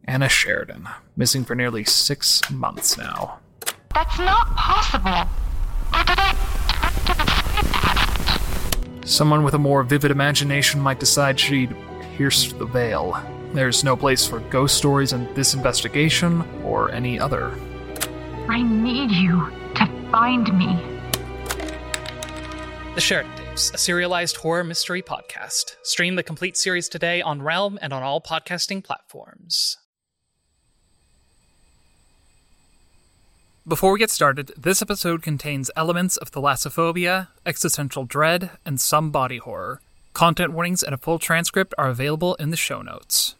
Anna Sheridan, missing for nearly 6 months now. That's not possible. Or did I Someone with a more vivid imagination might decide she'd pierced the veil. There's no place for ghost stories in this investigation or any other. I need you to find me. The Sheridan Tapes, a serialized horror mystery podcast. Stream the complete series today on Realm and on all podcasting platforms. Before we get started, this episode contains elements of thalassophobia, existential dread, and some body horror. Content warnings and a full transcript are available in the show notes.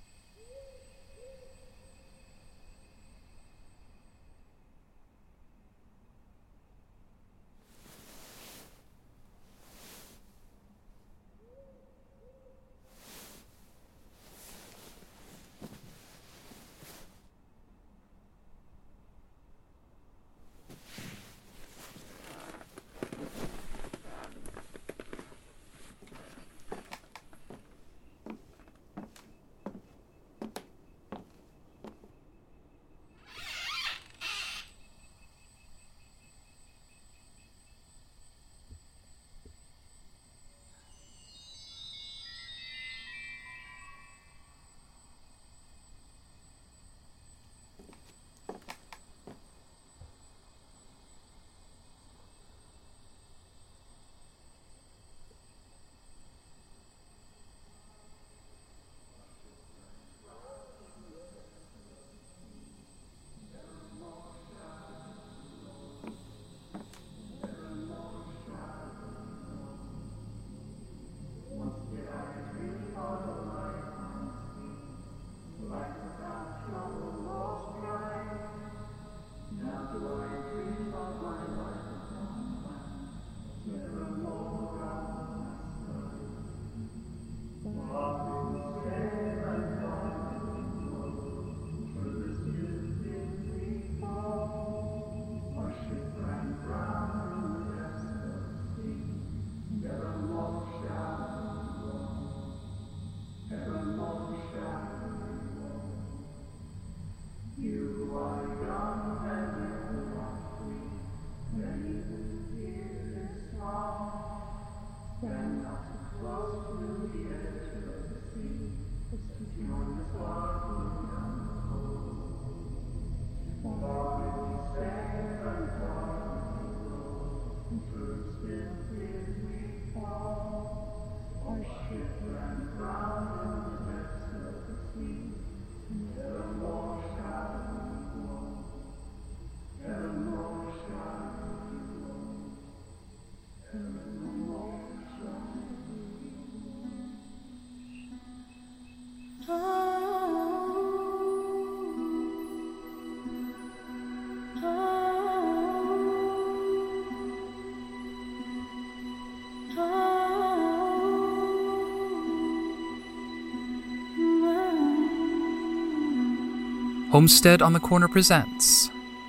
Homestead on the Corner presents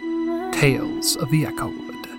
Tales of the Echowood.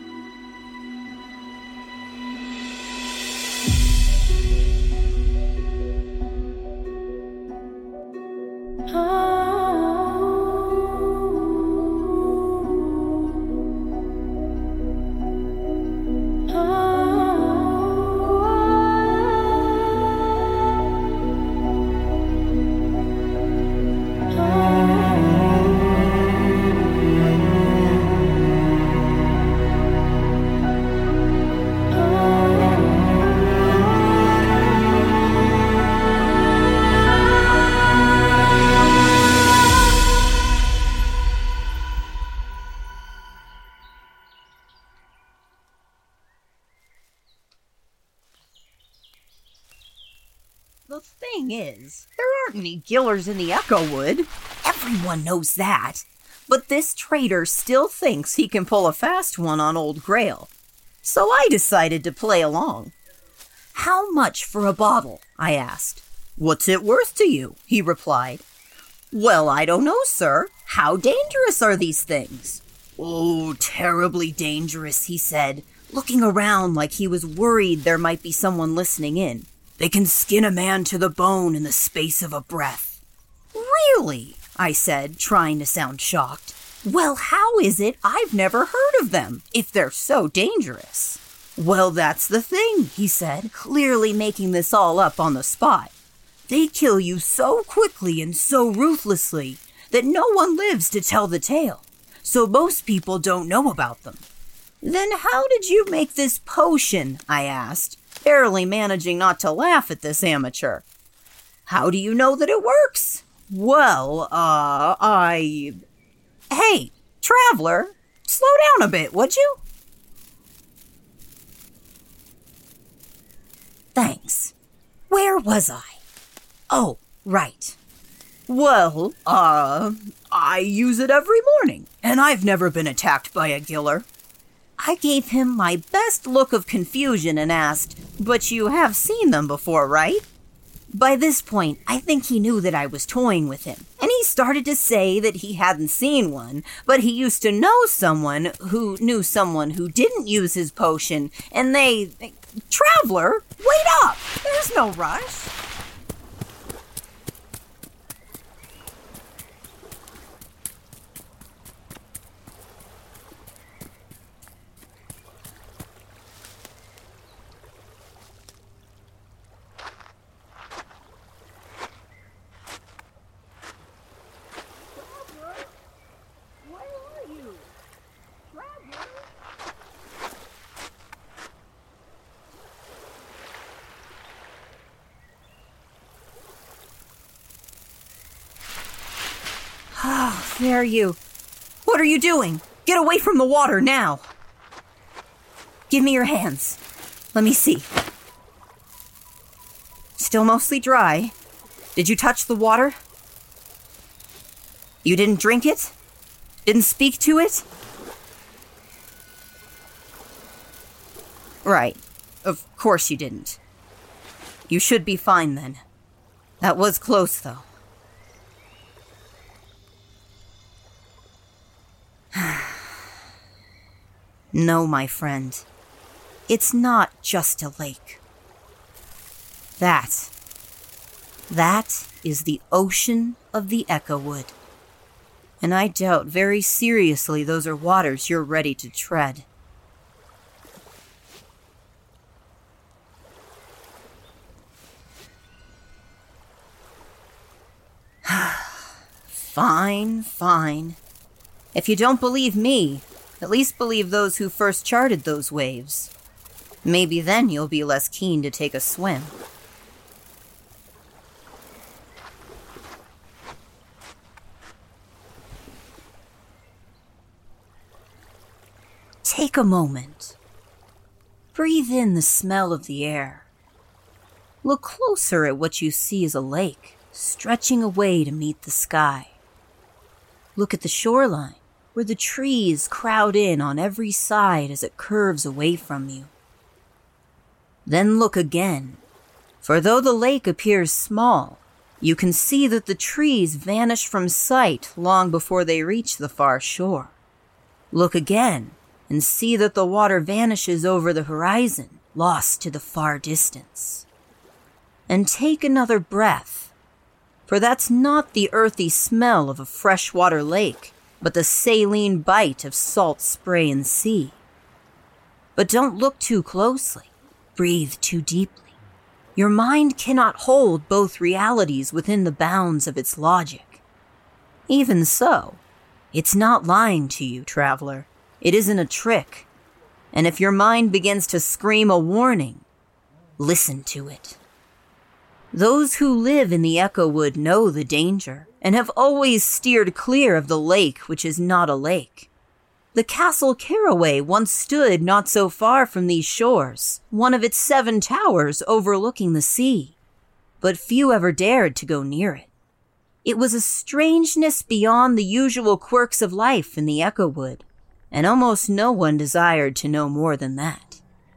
The thing is, there aren't any Gillers in the Echowood. Everyone knows that. But this traitor still thinks he can pull a fast one on Old Grail. So I decided to play along. "How much for a bottle?" I asked. "What's it worth to you?" he replied. "Well, I don't know, sir. How dangerous are these things?" "Oh, terribly dangerous," he said, looking around like he was worried there might be someone listening in. "They can skin a man to the bone in the space of a breath." "Really?" I said, trying to sound shocked. Well, how is it I've never heard of them, if they're so dangerous? Well, that's the thing, he said, clearly making this all up on the spot. They kill you so quickly and so ruthlessly that no one lives to tell the tale, so most people don't know about them. Then how did you make this potion? I asked, barely managing not to laugh at this amateur. How do you know that it works? Well, Hey, traveler, slow down a bit, would you? Thanks. Where was I? Oh, right. Well, I use it every morning, and I've never been attacked by a Giller. I gave him my best look of confusion and asked, but you have seen them before, right? By this point, I think he knew that I was toying with him, and he started to say that he hadn't seen one, but he used to know someone who knew someone who didn't use his potion, and Traveler, wait up! There's no rush. There you. What are you doing? Get away from the water now. Give me your hands. Let me see. Still mostly dry. Did you touch the water? You didn't drink it? Didn't speak to it? Right. Of course you didn't. You should be fine then. That was close, though. No, my friend. It's not just a lake. That is the ocean of the Echowood. And I doubt very seriously those are waters you're ready to tread. Fine. If you don't believe me, at least believe those who first charted those waves. Maybe then you'll be less keen to take a swim. Take a moment. Breathe in the smell of the air. Look closer at what you see as a lake, stretching away to meet the sky. Look at the shoreline, where the trees crowd in on every side as it curves away from you. Then look again, for though the lake appears small, you can see that the trees vanish from sight long before they reach the far shore. Look again, and see that the water vanishes over the horizon, lost to the far distance. And take another breath, for that's not the earthy smell of a freshwater lake, but the saline bite of salt spray and sea. But don't look too closely. Breathe too deeply. Your mind cannot hold both realities within the bounds of its logic. Even so, it's not lying to you, traveler. It isn't a trick. And if your mind begins to scream a warning, listen to it. Those who live in the Echowood know the danger, and have always steered clear of the lake which is not a lake. The Castle Caraway once stood not so far from these shores, one of its 7 towers overlooking the sea, but few ever dared to go near it. It was a strangeness beyond the usual quirks of life in the Echowood, and almost no one desired to know more than that.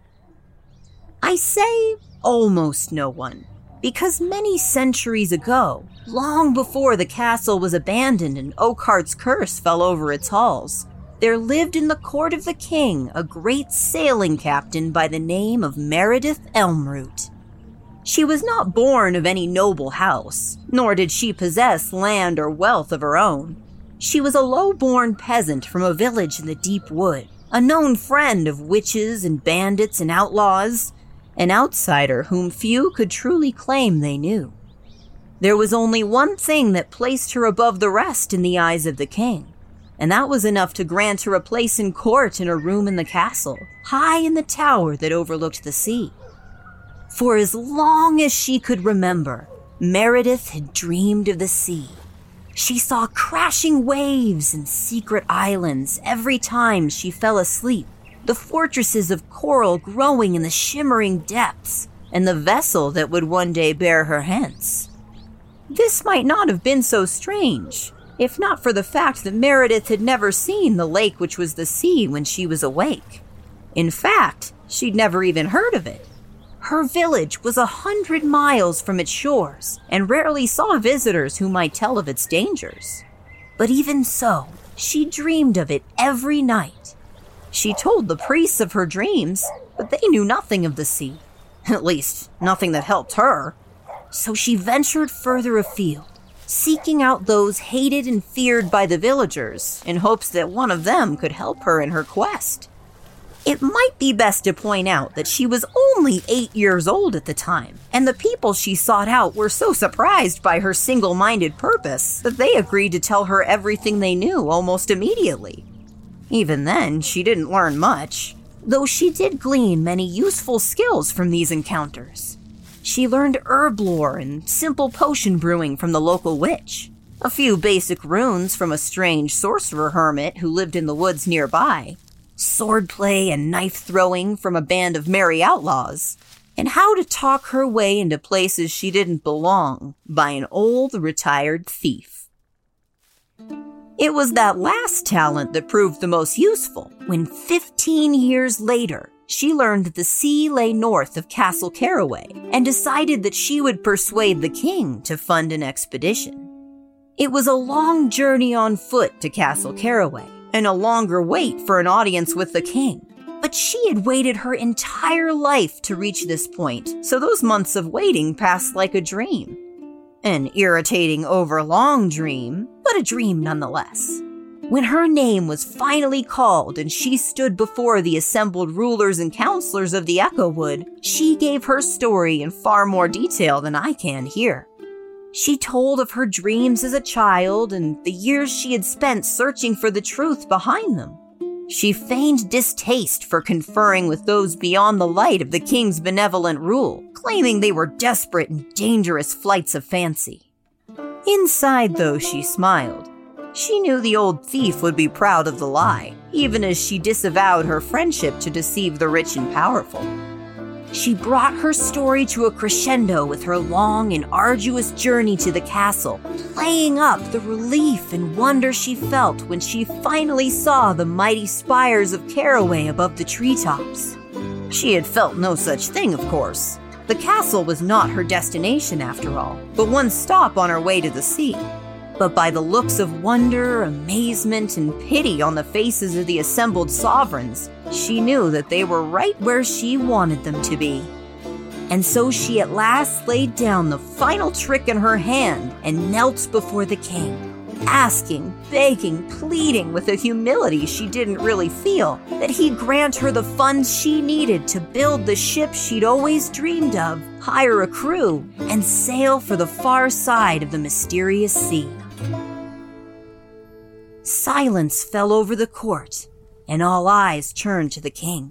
I say almost no one, because many centuries ago, long before the castle was abandoned and Oakheart's curse fell over its halls, there lived in the court of the king a great sailing captain by the name of Meredith Elmroot. She was not born of any noble house, nor did she possess land or wealth of her own. She was a low-born peasant from a village in the deep wood, a known friend of witches and bandits and outlaws, an outsider whom few could truly claim they knew. There was only one thing that placed her above the rest in the eyes of the king, and that was enough to grant her a place in court in a room in the castle, high in the tower that overlooked the sea. For as long as she could remember, Meredith had dreamed of the sea. She saw crashing waves and secret islands every time she fell asleep, the fortresses of coral growing in the shimmering depths, and the vessel that would one day bear her hence. This might not have been so strange, if not for the fact that Meredith had never seen the lake which was the sea when she was awake. In fact, she'd never even heard of it. Her village was 100 miles from its shores and rarely saw visitors who might tell of its dangers. But even so, she dreamed of it every night. She told the priests of her dreams, but they knew nothing of the sea. At least, nothing that helped her. So she ventured further afield, seeking out those hated and feared by the villagers in hopes that one of them could help her in her quest. It might be best to point out that she was only 8 years old at the time, and the people she sought out were so surprised by her single-minded purpose that they agreed to tell her everything they knew almost immediately. Even then, she didn't learn much, though she did glean many useful skills from these encounters. She learned herb lore and simple potion brewing from the local witch, a few basic runes from a strange sorcerer hermit who lived in the woods nearby, swordplay and knife-throwing from a band of merry outlaws, and how to talk her way into places she didn't belong by an old retired thief. It was that last talent that proved the most useful when 15 years later, she learned that the sea lay north of Castle Caraway and decided that she would persuade the king to fund an expedition. It was a long journey on foot to Castle Caraway, and a longer wait for an audience with the king. But she had waited her entire life to reach this point, so those months of waiting passed like a dream. An irritating, overlong dream, but a dream nonetheless. When her name was finally called and she stood before the assembled rulers and counselors of the Echowood, she gave her story in far more detail than I can here. She told of her dreams as a child and the years she had spent searching for the truth behind them. She feigned distaste for conferring with those beyond the light of the king's benevolent rule, claiming they were desperate and dangerous flights of fancy. Inside, though, she smiled. She knew the old thief would be proud of the lie, even as she disavowed her friendship to deceive the rich and powerful. She brought her story to a crescendo with her long and arduous journey to the castle, playing up the relief and wonder she felt when she finally saw the mighty spires of Caraway above the treetops. She had felt no such thing, of course. The castle was not her destination after all, but one stop on her way to the sea. But by the looks of wonder, amazement, and pity on the faces of the assembled sovereigns, she knew that they were right where she wanted them to be. And so she at last laid down the final trick in her hand and knelt before the king, asking, begging, pleading with a humility she didn't really feel that he'd grant her the funds she needed to build the ship she'd always dreamed of, hire a crew, and sail for the far side of the mysterious sea. Silence fell over the court, and all eyes turned to the king.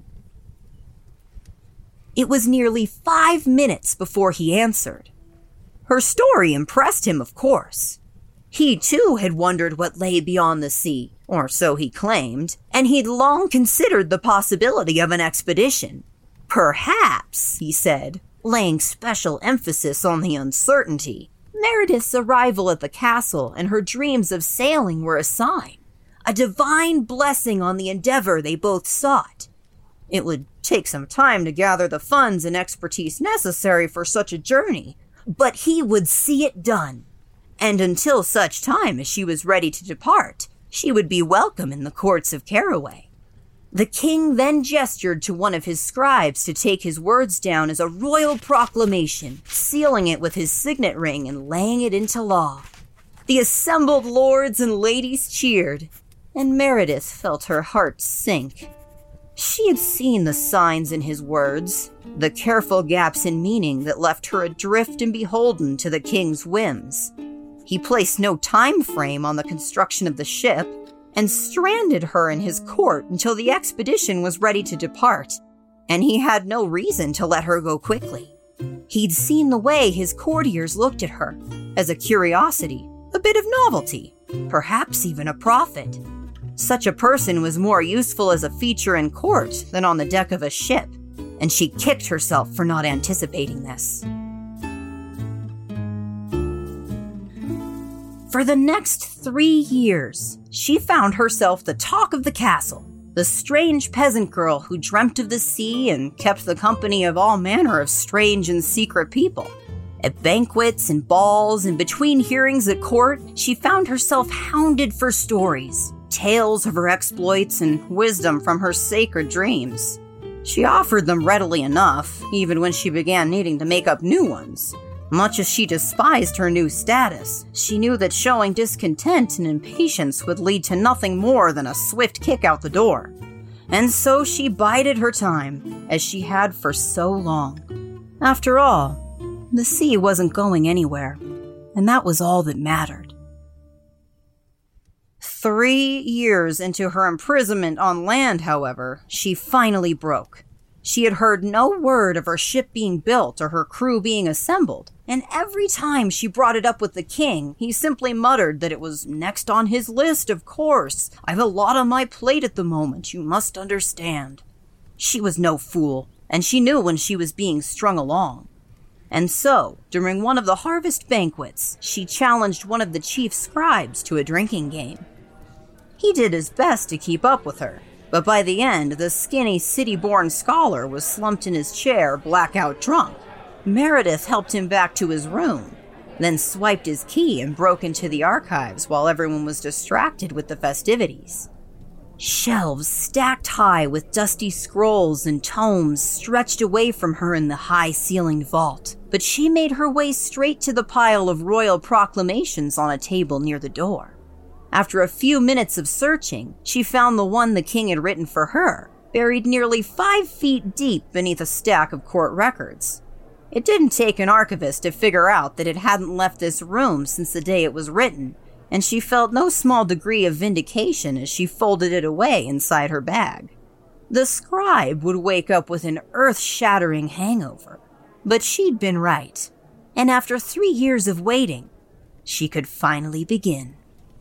It was nearly 5 minutes before he answered. Her story impressed him, of course. He, too, had wondered what lay beyond the sea, or so he claimed, and he'd long considered the possibility of an expedition. Perhaps, he said, laying special emphasis on the uncertainty, Meredith's arrival at the castle and her dreams of sailing were a sign, a divine blessing on the endeavor they both sought. It would take some time to gather the funds and expertise necessary for such a journey, but he would see it done. And until such time as she was ready to depart, she would be welcome in the courts of Caraway. The king then gestured to one of his scribes to take his words down as a royal proclamation, sealing it with his signet ring and laying it into law. The assembled lords and ladies cheered, and Meredith felt her heart sink. She had seen the signs in his words, the careful gaps in meaning that left her adrift and beholden to the king's whims. He placed no time frame on the construction of the ship, and stranded her in his court until the expedition was ready to depart, and he had no reason to let her go quickly. He'd seen the way his courtiers looked at her, as a curiosity, a bit of novelty, perhaps even a profit. Such a person was more useful as a feature in court than on the deck of a ship, and she kicked herself for not anticipating this. For the next 3 years, she found herself the talk of the castle, the strange peasant girl who dreamt of the sea and kept the company of all manner of strange and secret people. At banquets and balls and between hearings at court, she found herself hounded for stories, tales of her exploits and wisdom from her sacred dreams. She offered them readily enough, even when she began needing to make up new ones. Much as she despised her new status, she knew that showing discontent and impatience would lead to nothing more than a swift kick out the door. And so she bided her time, as she had for so long. After all, the sea wasn't going anywhere, and that was all that mattered. 3 years into her imprisonment on land, however, she finally broke. She had heard no word of her ship being built or her crew being assembled, and every time she brought it up with the king, he simply muttered that it was next on his list, of course. I've a lot on my plate at the moment, you must understand. She was no fool, and she knew when she was being strung along. And so, during one of the harvest banquets, she challenged one of the chief scribes to a drinking game. He did his best to keep up with her, but by the end, the skinny city-born scholar was slumped in his chair, blackout drunk. Meredith helped him back to his room, then swiped his key and broke into the archives while everyone was distracted with the festivities. Shelves stacked high with dusty scrolls and tomes stretched away from her in the high-ceilinged vault, but she made her way straight to the pile of royal proclamations on a table near the door. After a few minutes of searching, she found the one the king had written for her, buried nearly 5 feet deep beneath a stack of court records. It didn't take an archivist to figure out that it hadn't left this room since the day it was written, and she felt no small degree of vindication as she folded it away inside her bag. The scribe would wake up with an earth-shattering hangover, but she'd been right, and after 3 years of waiting, she could finally begin.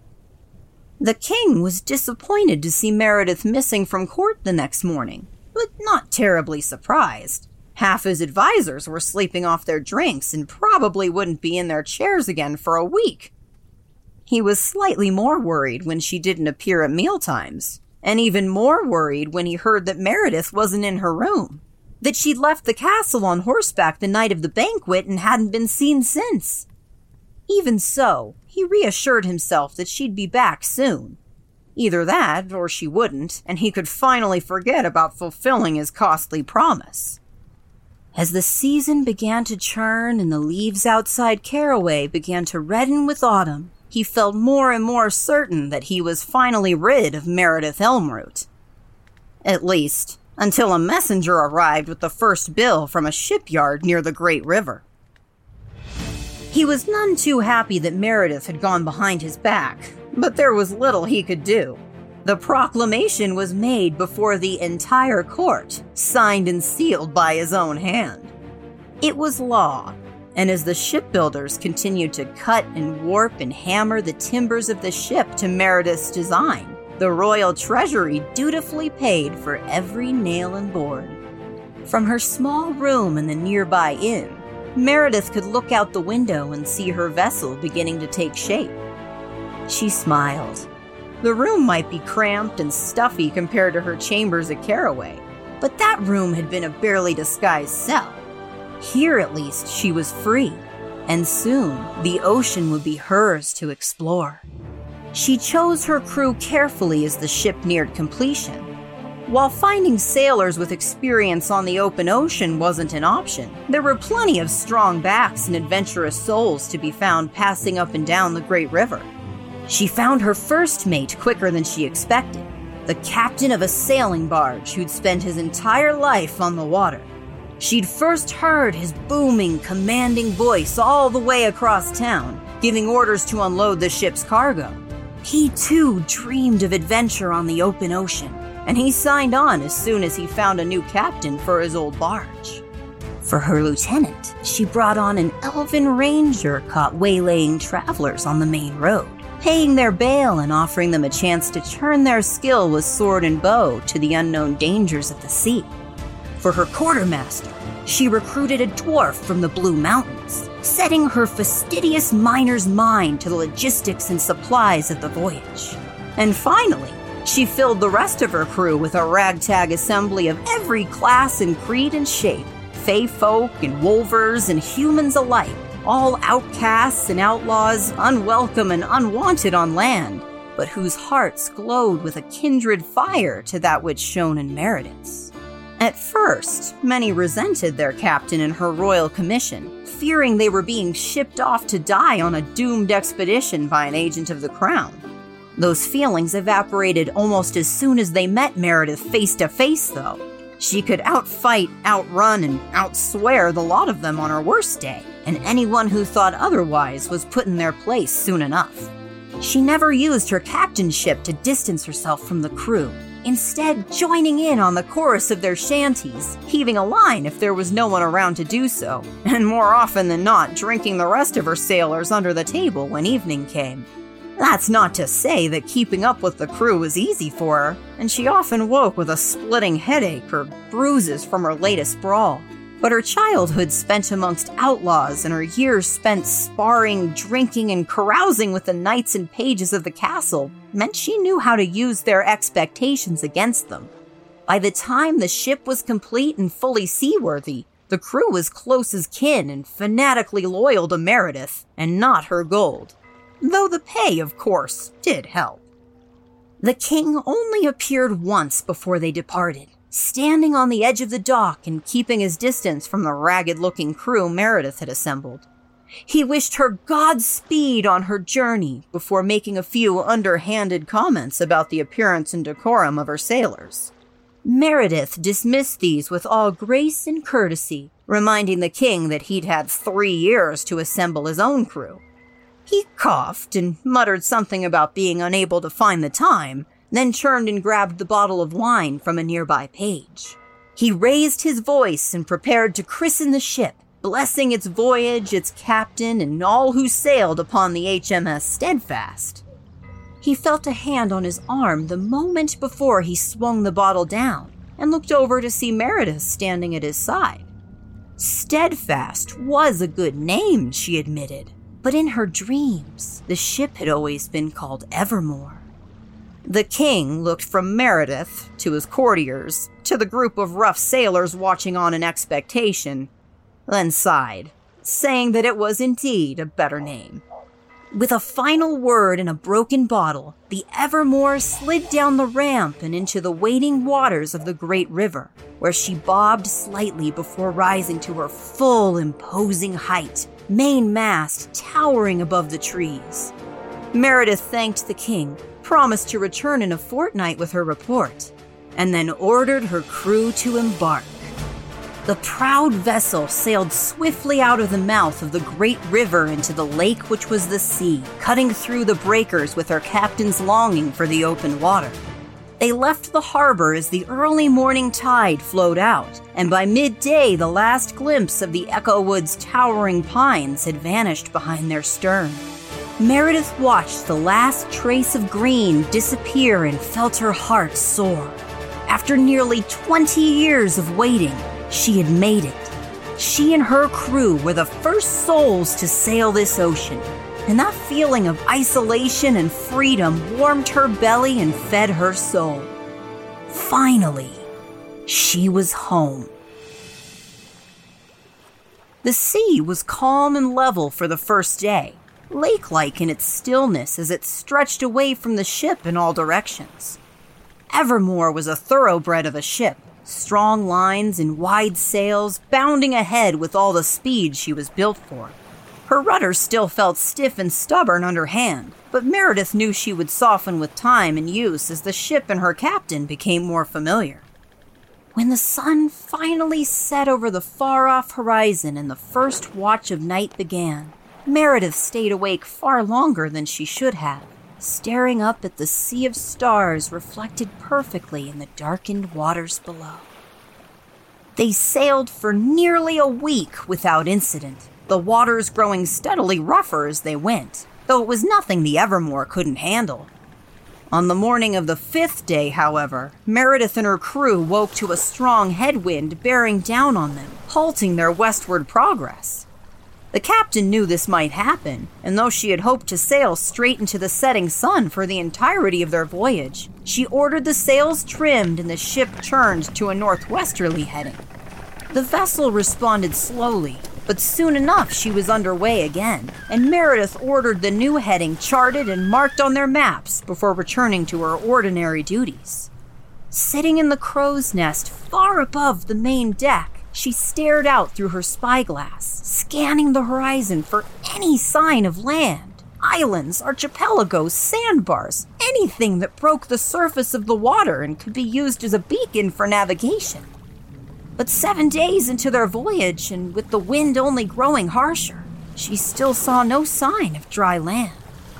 The king was disappointed to see Meredith missing from court the next morning, but not terribly surprised. Half his advisors were sleeping off their drinks and probably wouldn't be in their chairs again for a week. He was slightly more worried when she didn't appear at mealtimes, and even more worried when he heard that Meredith wasn't in her room, that she'd left the castle on horseback the night of the banquet and hadn't been seen since. Even so, he reassured himself that she'd be back soon. Either that, or she wouldn't, and he could finally forget about fulfilling his costly promise. As the season began to churn and the leaves outside Caraway began to redden with autumn, he felt more and more certain that he was finally rid of Meredith Elmroot. At least, until a messenger arrived with the first bill from a shipyard near the Great River. He was none too happy that Meredith had gone behind his back, but there was little he could do. The proclamation was made before the entire court, signed and sealed by his own hand. It was law, and as the shipbuilders continued to cut and warp and hammer the timbers of the ship to Meredith's design, the royal treasury dutifully paid for every nail and board. From her small room in the nearby inn, Meredith could look out the window and see her vessel beginning to take shape. She smiled. The room might be cramped and stuffy compared to her chambers at Caraway, but that room had been a barely disguised cell. Here, at least, she was free, and soon the ocean would be hers to explore. She chose her crew carefully as the ship neared completion. While finding sailors with experience on the open ocean wasn't an option, there were plenty of strong backs and adventurous souls to be found passing up and down the Great River. She found her first mate quicker than she expected, the captain of a sailing barge who'd spent his entire life on the water. She'd first heard his booming, commanding voice all the way across town, giving orders to unload the ship's cargo. He too dreamed of adventure on the open ocean, and he signed on as soon as he found a new captain for his old barge. For her lieutenant, she brought on an elven ranger caught waylaying travelers on the main road, paying their bail and offering them a chance to turn their skill with sword and bow to the unknown dangers of the sea. For her quartermaster, she recruited a dwarf from the Blue Mountains, setting her fastidious miner's mind to the logistics and supplies of the voyage. And finally, she filled the rest of her crew with a ragtag assembly of every class and creed and shape, fae folk and wolvers and humans alike, all outcasts and outlaws, unwelcome and unwanted on land, but whose hearts glowed with a kindred fire to that which shone in Meredith's. At first, many resented their captain and her royal commission, fearing they were being shipped off to die on a doomed expedition by an agent of the crown. Those feelings evaporated almost as soon as they met Meredith face to face, though. She could outfight, outrun, and outswear the lot of them on her worst day, and anyone who thought otherwise was put in their place soon enough. She never used her captainship to distance herself from the crew, instead joining in on the chorus of their shanties, heaving a line if there was no one around to do so, and more often than not drinking the rest of her sailors under the table when evening came. That's not to say that keeping up with the crew was easy for her, and she often woke with a splitting headache or bruises from her latest brawl. But her childhood spent amongst outlaws and her years spent sparring, drinking, and carousing with the knights and pages of the castle meant she knew how to use their expectations against them. By the time the ship was complete and fully seaworthy, the crew was close as kin and fanatically loyal to Meredith, and not her gold. Though the pay, of course, did help. The king only appeared once before they departed, standing on the edge of the dock and keeping his distance from the ragged-looking crew Meredith had assembled. He wished her Godspeed on her journey before making a few underhanded comments about the appearance and decorum of her sailors. Meredith dismissed these with all grace and courtesy, reminding the king that he'd had 3 years to assemble his own crew. He coughed and muttered something about being unable to find the time, then turned and grabbed the bottle of wine from a nearby page. He raised his voice and prepared to christen the ship, blessing its voyage, its captain, and all who sailed upon the HMS Steadfast. He felt a hand on his arm the moment before he swung the bottle down and looked over to see Meredith standing at his side. Steadfast was a good name, she admitted, but in her dreams, the ship had always been called Evermore. The king looked from Meredith to his courtiers to the group of rough sailors watching on in expectation, then sighed, saying that it was indeed a better name. With a final word and a broken bottle, the Evermore slid down the ramp and into the waiting waters of the Great River, where she bobbed slightly before rising to her full imposing height, main mast towering above the trees. Meredith thanked the king, promised to return in a fortnight with her report, and then ordered her crew to embark. The proud vessel sailed swiftly out of the mouth of the great river into the lake which was the sea, cutting through the breakers with her captain's longing for the open water. They left the harbor as the early morning tide flowed out, and by midday the last glimpse of the Echo Wood's towering pines had vanished behind their stern. Meredith watched the last trace of green disappear and felt her heart soar. After nearly 20 years of waiting, she had made it. She and her crew were the first souls to sail this ocean, and that feeling of isolation and freedom warmed her belly and fed her soul. Finally, she was home. The sea was calm and level for the first day, lake-like in its stillness as it stretched away from the ship in all directions. Evermore was a thoroughbred of a ship. Strong lines and wide sails, bounding ahead with all the speed she was built for. Her rudder still felt stiff and stubborn underhand, but Meredith knew she would soften with time and use as the ship and her captain became more familiar. When the sun finally set over the far-off horizon and the first watch of night began, Meredith stayed awake far longer than she should have, staring up at the sea of stars reflected perfectly in the darkened waters below. They sailed for nearly a week without incident, the waters growing steadily rougher as they went, though it was nothing the Evermore couldn't handle. On the morning of the 5th day, however, Meredith and her crew woke to a strong headwind bearing down on them, halting their westward progress. The captain knew this might happen, and though she had hoped to sail straight into the setting sun for the entirety of their voyage, she ordered the sails trimmed and the ship turned to a northwesterly heading. The vessel responded slowly, but soon enough she was underway again, and Meredith ordered the new heading charted and marked on their maps before returning to her ordinary duties. Sitting in the crow's nest far above the main deck, she stared out through her spyglass, scanning the horizon for any sign of land. Islands, archipelagos, sandbars, anything that broke the surface of the water and could be used as a beacon for navigation. But 7 days into their voyage, and with the wind only growing harsher, she still saw no sign of dry land.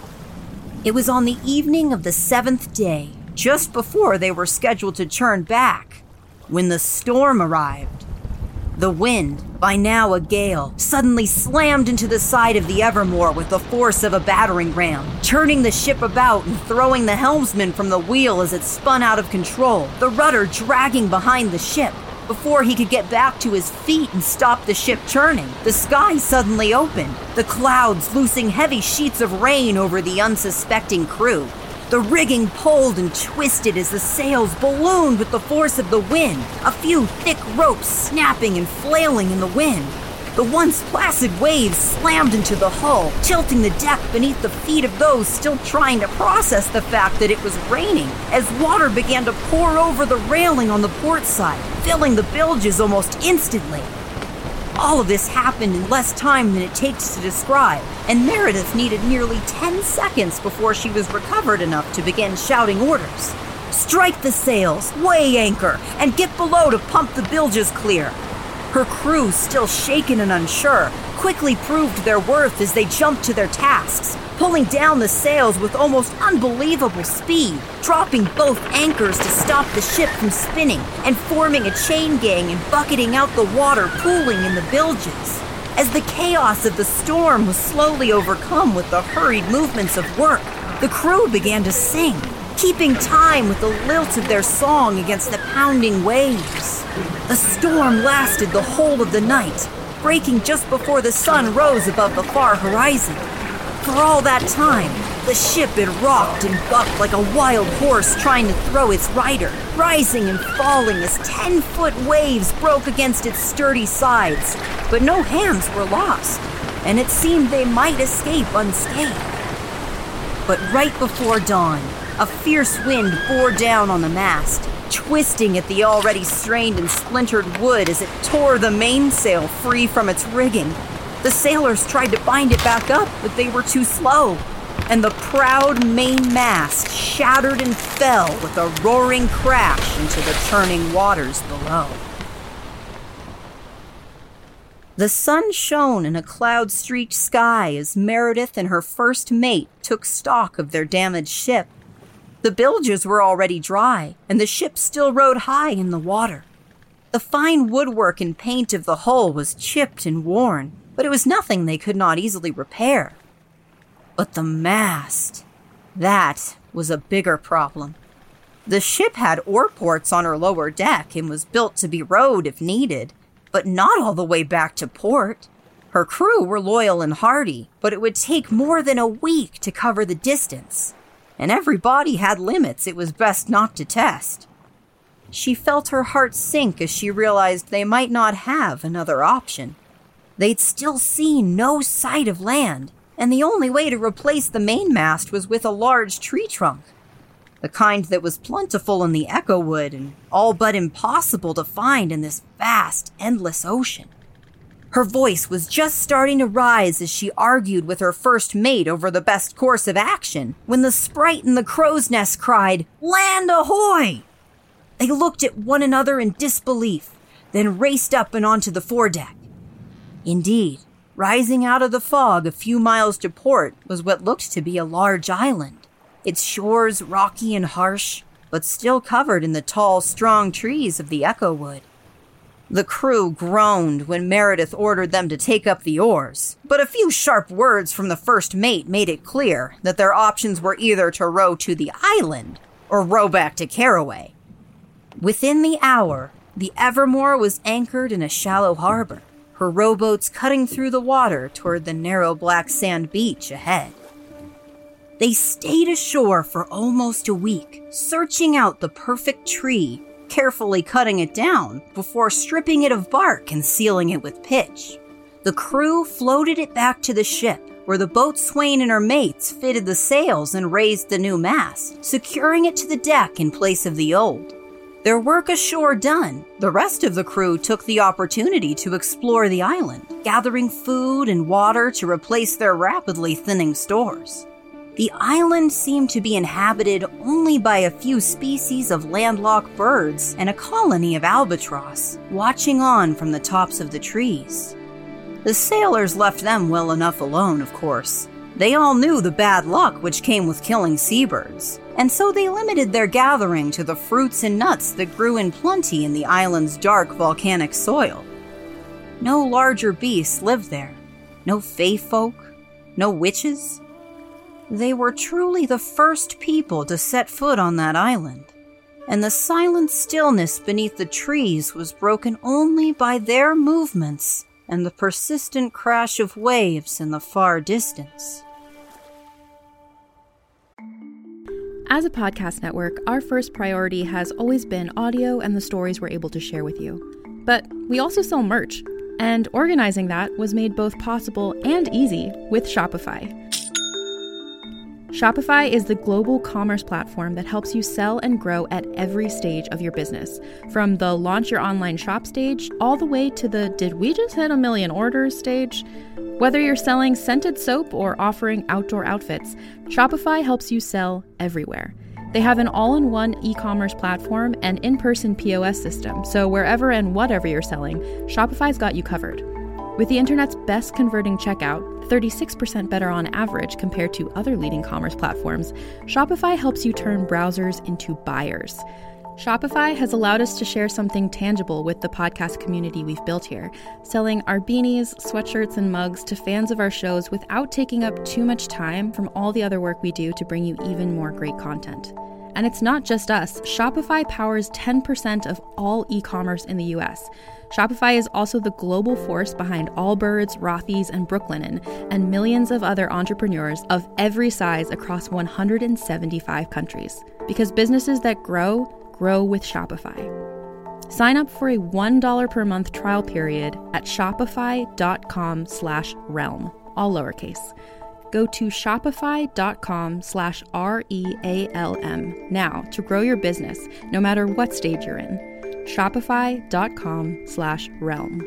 It was on the evening of the 7th day, just before they were scheduled to turn back, when the storm arrived. The wind, by now a gale, suddenly slammed into the side of the Evermore with the force of a battering ram, turning the ship about and throwing the helmsman from the wheel as it spun out of control, the rudder dragging behind the ship. Before he could get back to his feet and stop the ship churning, the sky suddenly opened, the clouds loosing heavy sheets of rain over the unsuspecting crew. The rigging pulled and twisted as the sails ballooned with the force of the wind, a few thick ropes snapping and flailing in the wind. The once placid waves slammed into the hull, tilting the deck beneath the feet of those still trying to process the fact that it was raining, as water began to pour over the railing on the port side, filling the bilges almost instantly. All of this happened in less time than it takes to describe, and Meredith needed nearly 10 seconds before she was recovered enough to begin shouting orders. "Strike the sails, weigh anchor, and get below to pump the bilges clear." Her crew, still shaken and unsure, quickly proved their worth as they jumped to their tasks, pulling down the sails with almost unbelievable speed, dropping both anchors to stop the ship from spinning, and forming a chain gang and bucketing out the water pooling in the bilges. As the chaos of the storm was slowly overcome with the hurried movements of work, the crew began to sing, keeping time with the lilt of their song against the pounding waves. The storm lasted the whole of the night, breaking just before the sun rose above the far horizon. For all that time, the ship had rocked and bucked like a wild horse trying to throw its rider, rising and falling as 10-foot waves broke against its sturdy sides. But no hands were lost, and it seemed they might escape unscathed. But right before dawn, a fierce wind bore down on the mast, twisting at the already strained and splintered wood as it tore the mainsail free from its rigging. The sailors tried to bind it back up, but they were too slow, and the proud main mast shattered and fell with a roaring crash into the churning waters below. The sun shone in a cloud-streaked sky as Meredith and her first mate took stock of their damaged ship. The bilges were already dry, and the ship still rode high in the water. The fine woodwork and paint of the hull was chipped and worn, but it was nothing they could not easily repair. But the mast, that was a bigger problem. The ship had oar ports on her lower deck and was built to be rowed if needed, but not all the way back to port. Her crew were loyal and hardy, but it would take more than a week to cover the distance. And every body had limits it was best not to test. She felt her heart sink as she realized they might not have another option. They'd still seen no sight of land, and the only way to replace the mainmast was with a large tree trunk. the kind that was plentiful in the Echowood and all but impossible to find in this vast, endless ocean. Her voice was just starting to rise as she argued with her first mate over the best course of action when the sprite in the crow's nest cried, "Land ahoy!" They looked at one another in disbelief, then raced up and onto the foredeck. Indeed, rising out of the fog a few miles to port was what looked to be a large island, its shores rocky and harsh, but still covered in the tall, strong trees of the Echowood. The crew groaned when Meredith ordered them to take up the oars, but a few sharp words from the first mate made it clear that their options were either to row to the island or row back to Caraway. Within the hour, the Evermore was anchored in a shallow harbor, her rowboats cutting through the water toward the narrow black sand beach ahead. They stayed ashore for almost a week, searching out the perfect tree, carefully cutting it down before stripping it of bark and sealing it with pitch. The crew floated it back to the ship, where the boatswain and her mates fitted the sails and raised the new mast, securing it to the deck in place of the old. Their work ashore done, the rest of the crew took the opportunity to explore the island, gathering food and water to replace their rapidly thinning stores. The island seemed to be inhabited only by a few species of landlocked birds and a colony of albatross, watching on from the tops of the trees. The sailors left them well enough alone, of course. They all knew the bad luck which came with killing seabirds, and so they limited their gathering to the fruits and nuts that grew in plenty in the island's dark volcanic soil. No larger beasts lived there, no fae folk, no witches. They were truly the first people to set foot on that island, and the silent stillness beneath the trees was broken only by their movements and the persistent crash of waves in the far distance. As a podcast network, our first priority has always been audio and the stories we're able to share with you. But we also sell merch, and organizing that was made both possible and easy with Shopify. Shopify is the global commerce platform that helps you sell and grow at every stage of your business, from the launch your online shop stage all the way to the did we just hit 1 million orders stage. Whether you're selling scented soap or offering outdoor outfits, Shopify helps you sell everywhere. They have an all-in-one e-commerce platform and in-person POS system, so wherever and whatever you're selling, Shopify's got you covered. With the internet's best converting checkout, 36% better on average compared to other leading commerce platforms, Shopify helps you turn browsers into buyers. Shopify has allowed us to share something tangible with the podcast community we've built here, selling our beanies, sweatshirts, and mugs to fans of our shows without taking up too much time from all the other work we do to bring you even more great content. And it's not just us. Shopify powers 10% of all e-commerce in the US. Shopify is also the global force behind Allbirds, Rothy's, and Brooklinen, and millions of other entrepreneurs of every size across 175 countries. Because businesses that grow with Shopify. Sign up for a $1 per month trial period at shopify.com/realm, all lowercase. Go to shopify.com/REALM now to grow your business, no matter what stage you're in. Shopify.com/realm.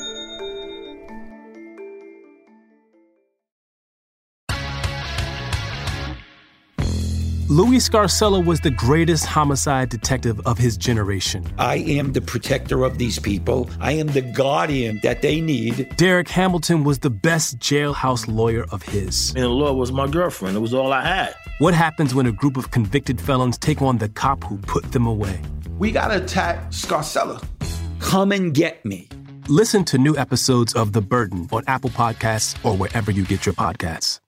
Louis Scarcella was the greatest homicide detective of his generation. I am the protector of these people. I am the guardian that they need. Derek Hamilton was the best jailhouse lawyer of his. And the law was my girlfriend. It was all I had. What happens when a group of convicted felons take on the cop who put them away? We gotta attack Scarcella. Come and get me. Listen to new episodes of The Burden on Apple Podcasts or wherever you get your podcasts.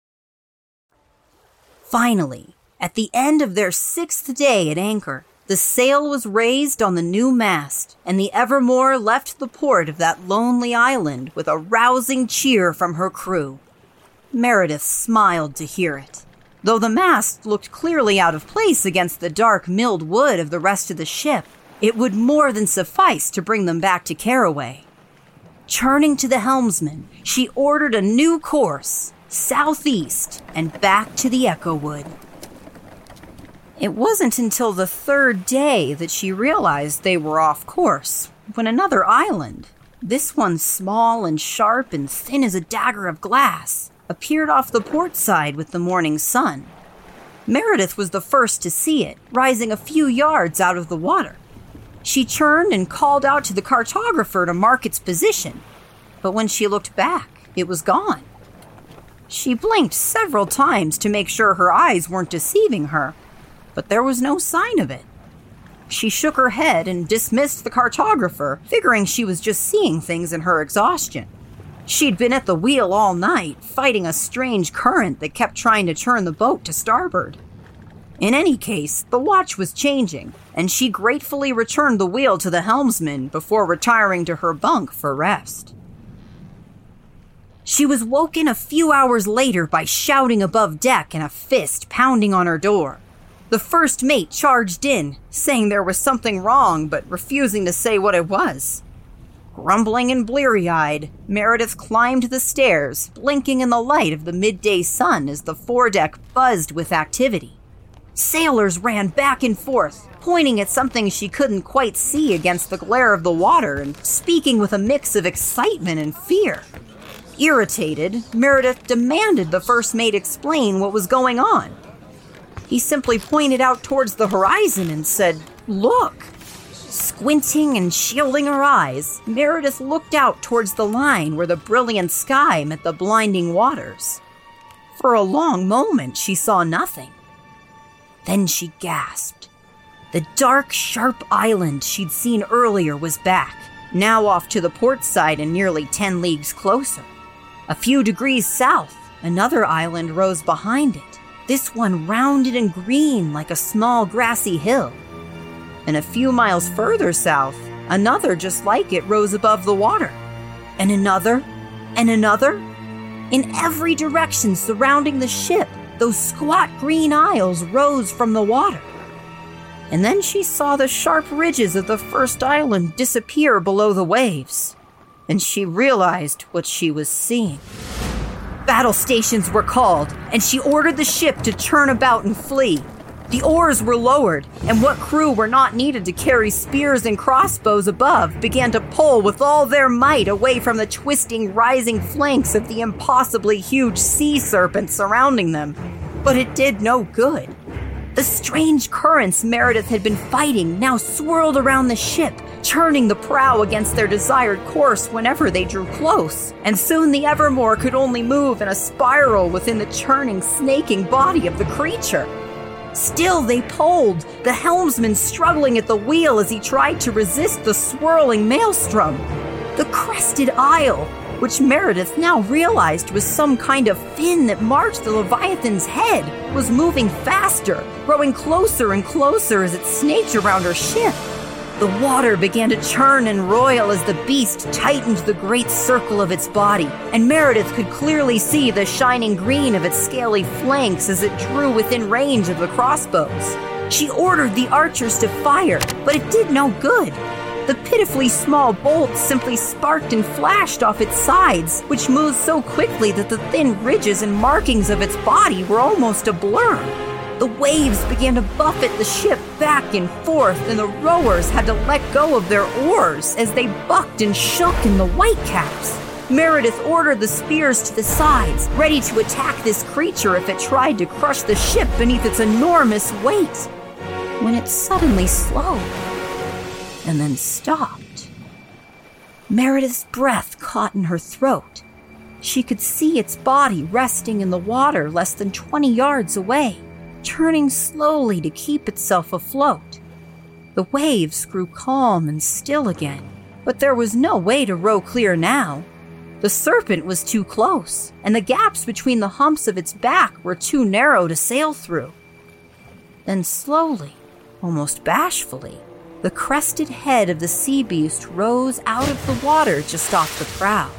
Finally, at the end of their 6th day at anchor, the sail was raised on the new mast, and the Evermore left the port of that lonely island with a rousing cheer from her crew. Meredith smiled to hear it. Though the mast looked clearly out of place against the dark milled wood of the rest of the ship, it would more than suffice to bring them back to Caraway. Turning to the helmsman, she ordered a new course, southeast and back to the Echowood. It wasn't until the third day that she realized they were off course, when another island, this one small and sharp and thin as a dagger of glass, appeared off the port side with the morning sun. Meredith was the first to see it, rising a few yards out of the water. She turned and called out to the cartographer to mark its position, but when she looked back, it was gone. She blinked several times to make sure her eyes weren't deceiving her, but there was no sign of it. She shook her head and dismissed the cartographer, figuring she was just seeing things in her exhaustion. She'd been at the wheel all night, fighting a strange current that kept trying to turn the boat to starboard. In any case, the watch was changing, and she gratefully returned the wheel to the helmsman before retiring to her bunk for rest. She was woken a few hours later by shouting above deck and a fist pounding on her door. The first mate charged in, saying there was something wrong, but refusing to say what it was. Grumbling and bleary-eyed, Meredith climbed the stairs, blinking in the light of the midday sun as the foredeck buzzed with activity. Sailors ran back and forth, pointing at something she couldn't quite see against the glare of the water and speaking with a mix of excitement and fear. Irritated, Meredith demanded the first mate explain what was going on. He simply pointed out towards the horizon and said, "Look." Squinting and shielding her eyes, Meredith looked out towards the line where the brilliant sky met the blinding waters. For a long moment, she saw nothing. Then she gasped. The dark, sharp island she'd seen earlier was back, now off to the port side and nearly 10 leagues closer. A few degrees south, another island rose behind it, this one rounded and green like a small grassy hill. And a few miles further south, another just like it rose above the water. And another, and another. In every direction surrounding the ship, those squat green isles rose from the water. And then she saw the sharp ridges of the first island disappear below the waves. And she realized what she was seeing. Battle stations were called, and she ordered the ship to turn about and flee. The oars were lowered, and what crew were not needed to carry spears and crossbows above began to pull with all their might away from the twisting, rising flanks of the impossibly huge sea serpent surrounding them. But it did no good. The strange currents Meredith had been fighting now swirled around the ship, turning the prow against their desired course whenever they drew close, and soon the Evermore could only move in a spiral within the churning, snaking body of the creature. Still they pulled, the helmsman struggling at the wheel as he tried to resist the swirling maelstrom. The crested isle, which Meredith now realized was some kind of fin that marked the Leviathan's head, was moving faster, growing closer and closer as it snaked around her ship. The water began to churn and roil as the beast tightened the great circle of its body, and Meredith could clearly see the shining green of its scaly flanks as it drew within range of the crossbows. She ordered the archers to fire, but it did no good. The pitifully small bolts simply sparked and flashed off its sides, which moved so quickly that the thin ridges and markings of its body were almost a blur. The waves began to buffet the ship back and forth, and the rowers had to let go of their oars as they bucked and shook in the whitecaps. Meredith ordered the spears to the sides, ready to attack this creature if it tried to crush the ship beneath its enormous weight, when it suddenly slowed and then stopped. Meredith's breath caught in her throat. She could see its body resting in the water less than 20 yards away, turning slowly to keep itself afloat. The waves grew calm and still again, but there was no way to row clear now. The serpent was too close, and the gaps between the humps of its back were too narrow to sail through. Then slowly, almost bashfully, the crested head of the sea beast rose out of the water just off the prow.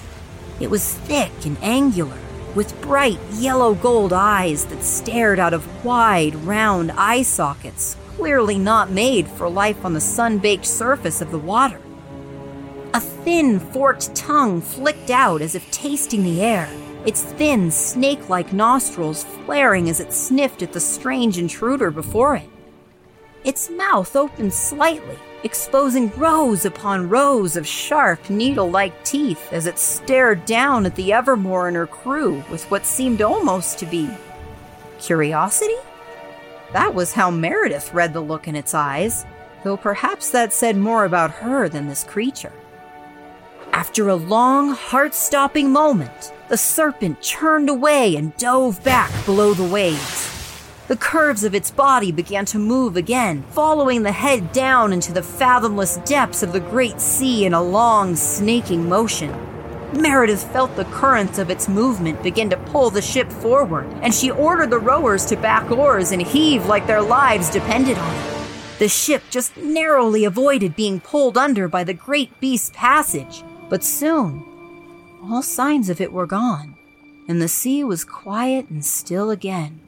It was thick and angular, with bright yellow-gold eyes that stared out of wide, round eye sockets, clearly not made for life on the sun-baked surface of the water. A thin, forked tongue flicked out as if tasting the air, its thin, snake-like nostrils flaring as it sniffed at the strange intruder before it. Its mouth opened slightly, exposing rows upon rows of sharp, needle-like teeth as it stared down at the Evermore and her crew with what seemed almost to be curiosity? That was how Meredith read the look in its eyes, though perhaps that said more about her than this creature. After a long, heart-stopping moment, the serpent churned away and dove back below the waves. The curves of its body began to move again, following the head down into the fathomless depths of the great sea in a long, snaking motion. Meredith felt the currents of its movement begin to pull the ship forward, and she ordered the rowers to back oars and heave like their lives depended on it. The ship just narrowly avoided being pulled under by the great beast's passage, but soon, all signs of it were gone, and the sea was quiet and still again.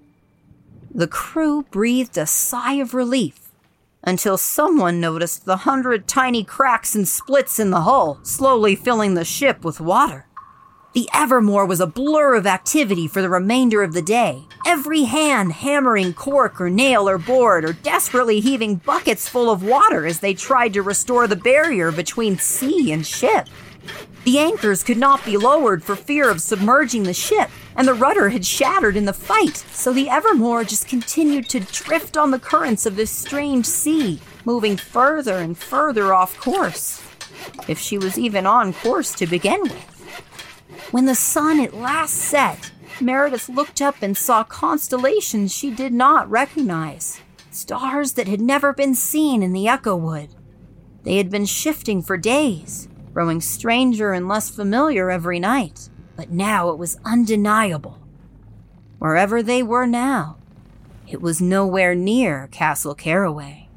The crew breathed a sigh of relief until someone noticed the 100 tiny cracks and splits in the hull, slowly filling the ship with water. The Evermore was a blur of activity for the remainder of the day, every hand hammering cork or nail or board or desperately heaving buckets full of water as they tried to restore the barrier between sea and ship. The anchors could not be lowered for fear of submerging the ship, and the rudder had shattered in the fight, so the Evermore just continued to drift on the currents of this strange sea, moving further and further off course, if she was even on course to begin with. When the sun at last set, Meredith looked up and saw constellations she did not recognize, stars that had never been seen in the Echo Wood. They had been shifting for days, growing stranger and less familiar every night, but now it was undeniable. Wherever they were now, it was nowhere near Castle Caraway.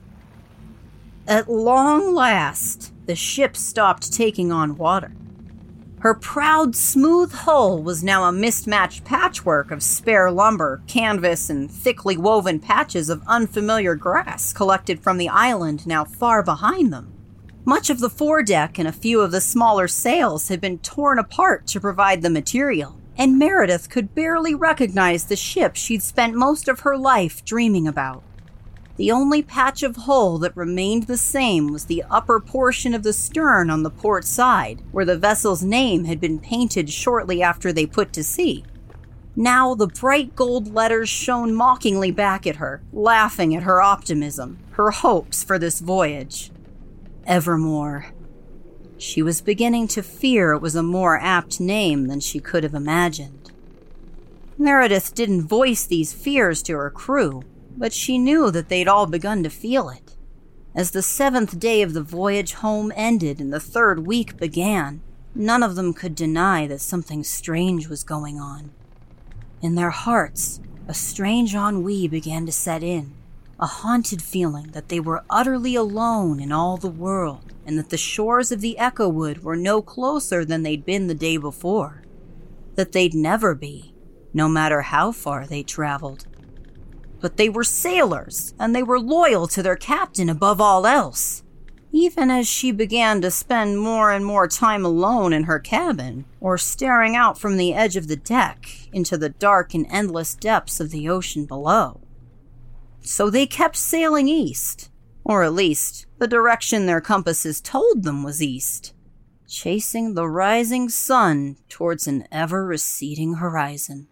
At long last, the ship stopped taking on water. Her proud, smooth hull was now a mismatched patchwork of spare lumber, canvas, and thickly woven patches of unfamiliar grass collected from the island now far behind them. Much of the foredeck and a few of the smaller sails had been torn apart to provide the material, and Meredith could barely recognize the ship she'd spent most of her life dreaming about. The only patch of hull that remained the same was the upper portion of the stern on the port side, where the vessel's name had been painted shortly after they put to sea. Now the bright gold letters shone mockingly back at her, laughing at her optimism, her hopes for this voyage. Evermore. She was beginning to fear it was a more apt name than she could have imagined. Meredith didn't voice these fears to her crew, but she knew that they'd all begun to feel it. As the 7th day of the voyage home ended and the 3rd week began, none of them could deny that something strange was going on. In their hearts, a strange ennui began to set in. A haunted feeling that they were utterly alone in all the world, and that the shores of the Echo Wood were no closer than they'd been the day before. That they'd never be, no matter how far they traveled. But they were sailors, and they were loyal to their captain above all else. Even as she began to spend more and more time alone in her cabin, or staring out from the edge of the deck into the dark and endless depths of the ocean below. So they kept sailing east, or at least the direction their compasses told them was east, chasing the rising sun towards an ever-receding horizon.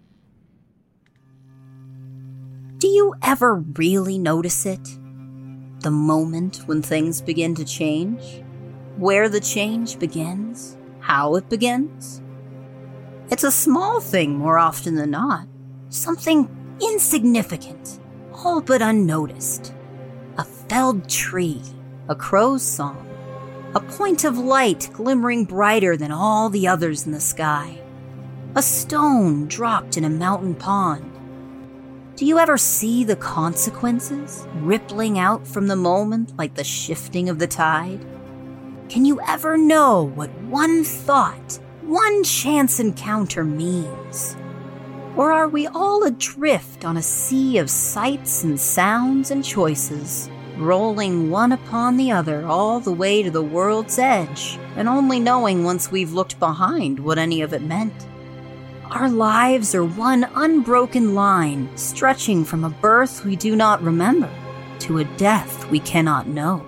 Do you ever really notice it? The moment when things begin to change? Where the change begins? How it begins? It's a small thing more often than not. Something insignificant. All but unnoticed. A felled tree, a crow's song, a point of light glimmering brighter than all the others in the sky, a stone dropped in a mountain pond. Do you ever see the consequences rippling out from the moment like the shifting of the tide? Can you ever know what one thought, one chance encounter means? Or are we all adrift on a sea of sights and sounds and choices, rolling one upon the other all the way to the world's edge, and only knowing once we've looked behind what any of it meant. Our lives are one unbroken line, stretching from a birth we do not remember to a death we cannot know.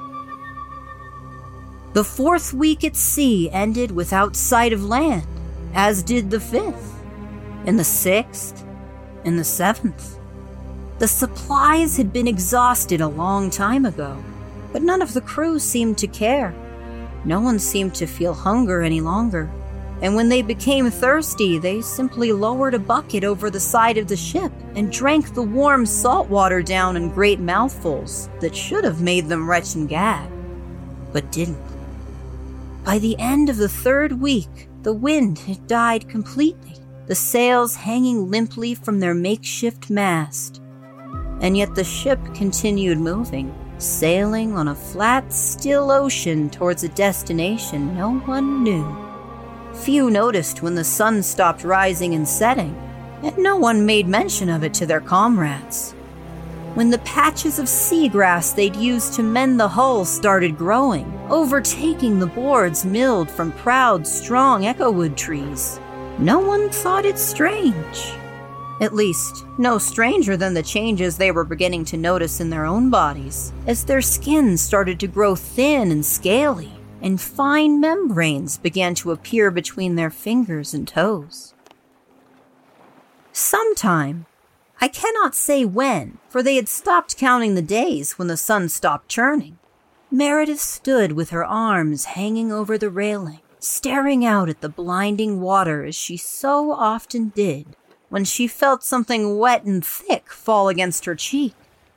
The 4th week at sea ended without sight of land, as did the 5th, and the 6th, and the 7th. The supplies had been exhausted a long time ago, but none of the crew seemed to care. No one seemed to feel hunger any longer, and when they became thirsty, they simply lowered a bucket over the side of the ship and drank the warm salt water down in great mouthfuls that should have made them retch and gag, but didn't. By the end of the 3rd week, the wind had died completely, the sails hanging limply from their makeshift mast. And yet the ship continued moving, sailing on a flat, still ocean towards a destination no one knew. Few noticed when the sun stopped rising and setting, and no one made mention of it to their comrades. When the patches of seagrass they'd used to mend the hull started growing, overtaking the boards milled from proud, strong echowood trees, no one thought it strange. At least, no stranger than the changes they were beginning to notice in their own bodies, as their skin started to grow thin and scaly, and fine membranes began to appear between their fingers and toes. Sometime, I cannot say when, for they had stopped counting the days when the sun stopped churning, Meredith stood with her arms hanging over the railing, staring out at the blinding water as she so often did when she felt something wet and thick fall against her cheek.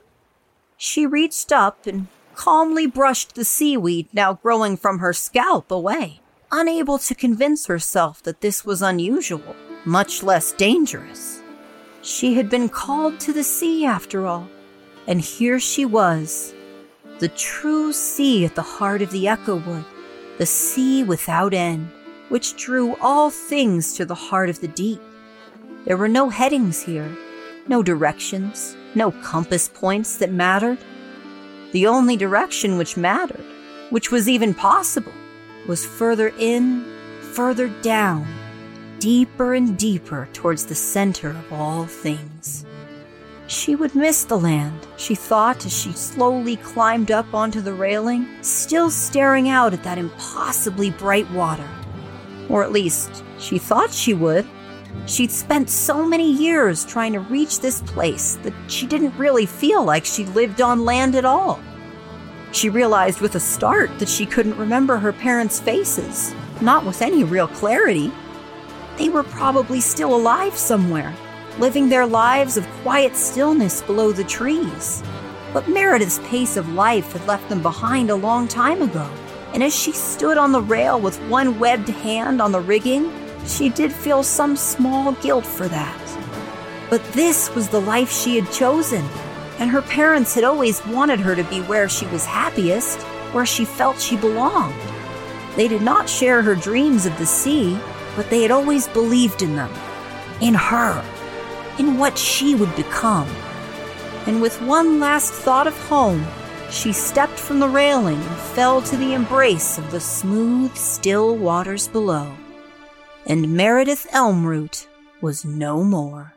She reached up and calmly brushed the seaweed now growing from her scalp away, unable to convince herself that this was unusual, much less dangerous. She had been called to the sea after all, and here she was, the true sea at the heart of the Echowood, the sea without end, which drew all things to the heart of the deep. There were no headings here, no directions, no compass points that mattered. The only direction which mattered, which was even possible, was further in, further down, deeper and deeper towards the center of all things. She would miss the land, she thought as she slowly climbed up onto the railing, still staring out at that impossibly bright water. Or at least, she thought she would. She'd spent so many years trying to reach this place that she didn't really feel like she lived on land at all. She realized with a start that she couldn't remember her parents' faces, not with any real clarity. They were probably still alive somewhere, living their lives of quiet stillness below the trees. But Meredith's pace of life had left them behind a long time ago, and as she stood on the rail with one webbed hand on the rigging, she did feel some small guilt for that. But this was the life she had chosen, and her parents had always wanted her to be where she was happiest, where she felt she belonged. They did not share her dreams of the sea, but they had always believed in them, in her, in what she would become. And with one last thought of home, she stepped from the railing and fell to the embrace of the smooth, still waters below. And Meredith Elmroot was no more.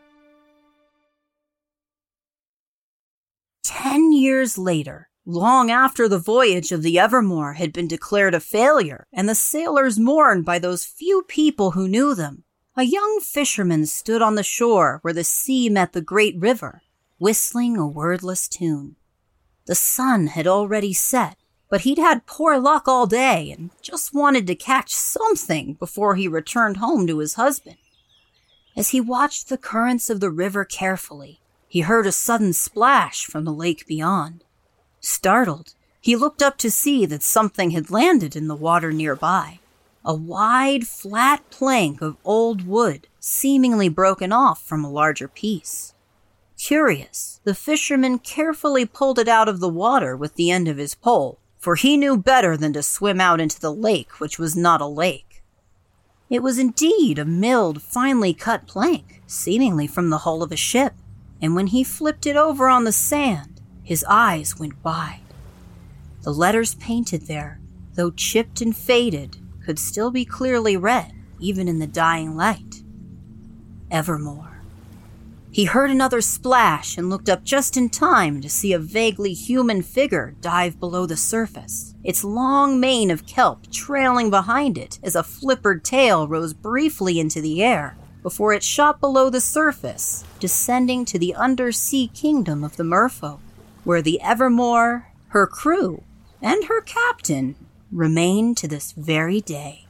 10 years later, long after the voyage of the Evermore had been declared a failure and the sailors mourned by those few people who knew them, a young fisherman stood on the shore where the sea met the great river, whistling a wordless tune. The sun had already set, but he'd had poor luck all day and just wanted to catch something before he returned home to his husband. As he watched the currents of the river carefully, he heard a sudden splash from the lake beyond. Startled, he looked up to see that something had landed in the water nearby. A wide, flat plank of old wood, seemingly broken off from a larger piece. Curious, the fisherman carefully pulled it out of the water with the end of his pole, for he knew better than to swim out into the lake, which was not a lake. It was indeed a milled, finely cut plank, seemingly from the hull of a ship, and when he flipped it over on the sand, His eyes went wide. The letters painted there, though chipped and faded, could still be clearly read, even in the dying light. Evermore. He heard another splash and looked up just in time to see a vaguely human figure dive below the surface, its long mane of kelp trailing behind it as a flippered tail rose briefly into the air before it shot below the surface, descending to the undersea kingdom of the merfolk, where the Evermore, her crew, and her captain remain to this very day.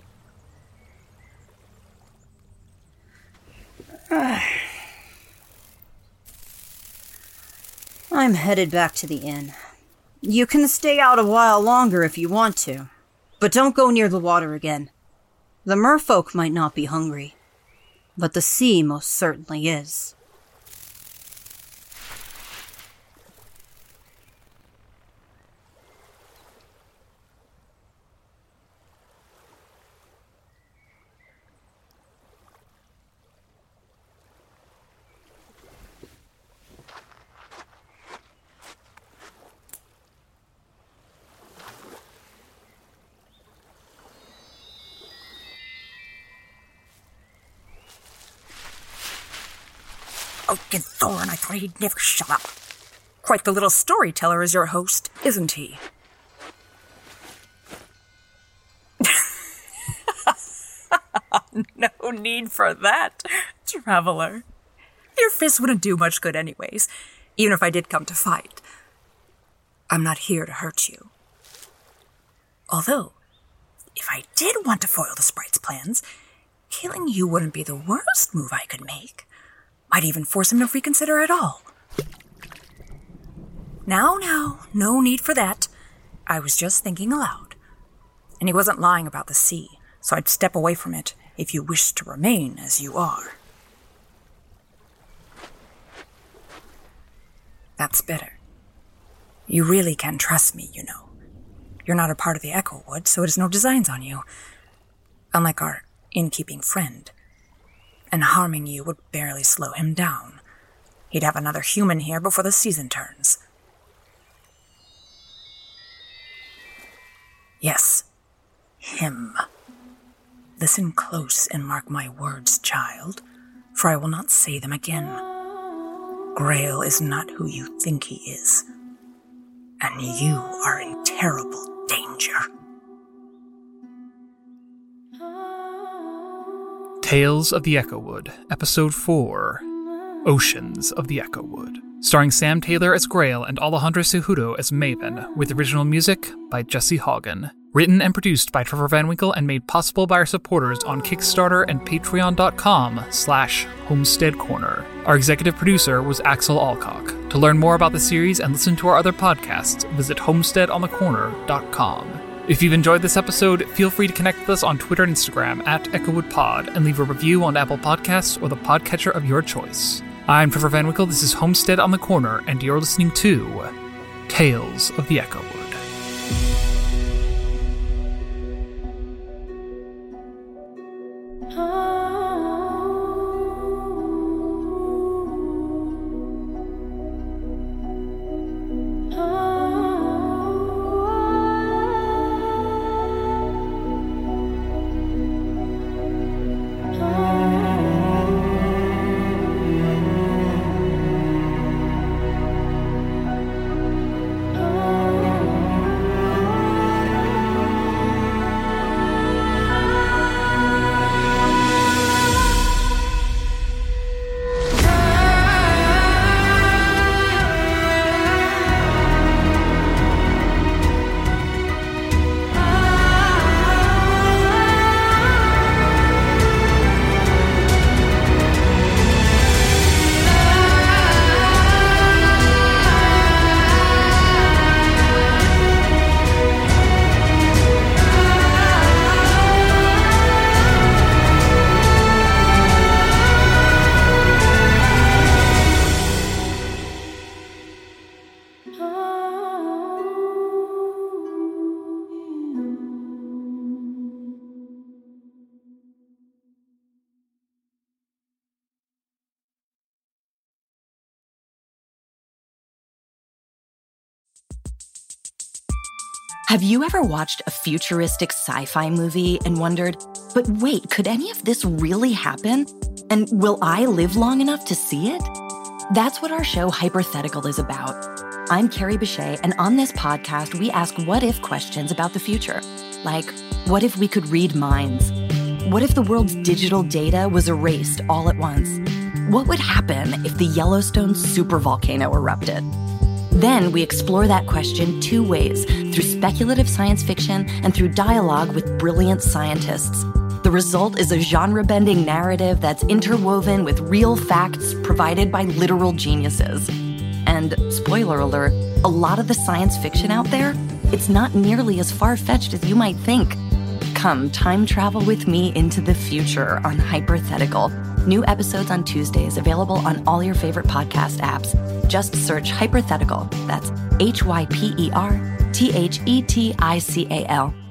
I'm headed back to the inn. You can stay out a while longer if you want to, but don't go near the water again. The merfolk might not be hungry, but the sea most certainly is. Oaken Thorn, I thought he'd never shut up. Quite the little storyteller is your host, isn't he? No need for that, traveler. Your fists wouldn't do much good anyways, even if I did come to fight. I'm not here to hurt you. Although, if I did want to foil the sprite's plans, killing you wouldn't be the worst move I could make. Might even force him to reconsider at all. Now, no need for that. I was just thinking aloud. And he wasn't lying about the sea, so I'd step away from it if you wish to remain as you are. That's better. You really can trust me, you know. You're not a part of the Echowood, so it has no designs on you. Unlike our innkeeping friend. And harming you would barely slow him down. He'd have another human here before the season turns. Yes, him. Listen close and mark my words, child, for I will not say them again. Grail is not who you think he is, and you are in terrible danger. Tales of the Echowood, Episode 4, Oceans of the Echowood. Starring Sam Taylor as Grail and Alejandro Cejudo as Maven, with original music by Jesse Haugen. Written and produced by Trevor Van Winkle and made possible by our supporters on Kickstarter and patreon.com/Homestead Corner. Our executive producer was Axel Alcock. To learn more about the series and listen to our other podcasts, visit homesteadonthecorner.com. If you've enjoyed this episode, feel free to connect with us on Twitter and Instagram @EchowoodPod and leave a review on Apple Podcasts or the podcatcher of your choice. I'm Trevor Van Winkle, this is Homestead on the Corner, and you're listening to Tales of the Echowood. Have you ever watched a futuristic sci-fi movie and wondered, but wait, could any of this really happen? And will I live long enough to see it? That's what our show Hypothetical is about. I'm Carrie Bechet, and on this podcast, we ask what-if questions about the future. Like, what if we could read minds? What if the world's digital data was erased all at once? What would happen if the Yellowstone supervolcano erupted? Then we explore that question two ways, through speculative science fiction and through dialogue with brilliant scientists. The result is a genre-bending narrative that's interwoven with real facts provided by literal geniuses. And, spoiler alert, a lot of the science fiction out there, it's not nearly as far-fetched as you might think. Come time travel with me into the future on Hypothetical. New episodes on Tuesdays, available on all your favorite podcast apps. Just search Hypothetical. That's Hyperthetical.